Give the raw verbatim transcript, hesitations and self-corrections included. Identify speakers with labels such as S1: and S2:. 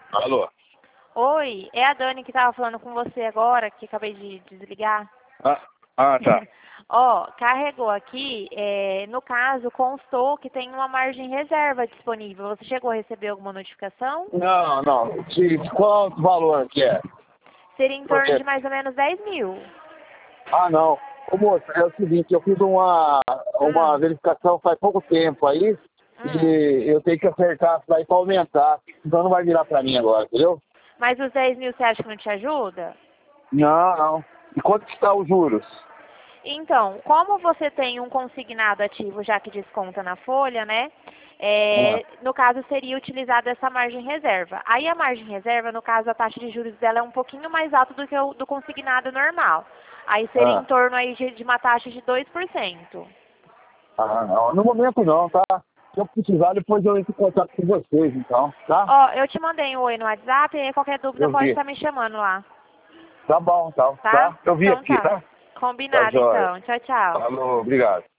S1: Alô?
S2: Oi, é a Dani que estava falando com você agora, que acabei de desligar.
S1: Ah, ah tá.
S2: Ó, carregou aqui, é, no caso, constou que tem uma margem reserva disponível. Você chegou a receber alguma notificação?
S1: Não, não. De qual valor que é?
S2: Seria em torno
S1: Porque...
S2: de mais ou menos dez mil.
S1: Ah, não. Ô, moça, é o seguinte, eu fiz uma, uma
S2: Hum,
S1: verificação faz pouco tempo aí
S2: hum.
S1: e eu tenho que acertar isso daí para aumentar. Então não vai virar para mim agora, entendeu?
S2: Mas os dez mil você acha que não te ajuda?
S1: Não, não. E quanto que está os juros?
S2: Então, como você tem um consignado ativo, já que desconta na folha, né?
S1: Ah,
S2: É, no caso, seria utilizada essa margem reserva. Aí a margem reserva, no caso, a taxa de juros dela é um pouquinho mais alta do que o do consignado normal. Aí seria em
S1: ah,
S2: torno aí de, de uma taxa de dois por cento.
S1: ah, não. No momento não, tá? Se eu precisar, depois eu entro em contato com vocês, então, tá?
S2: Ó, eu te mandei um oi no WhatsApp, e aí qualquer dúvida
S1: Eu
S2: pode
S1: vi.
S2: estar me chamando lá,
S1: Tá bom, então,
S2: tá?
S1: tá? Eu vi
S2: Então
S1: aqui,
S2: tá.
S1: tá? Tá
S2: Combinado
S1: jóia.
S2: então. Tchau, tchau.
S1: Falou, obrigado.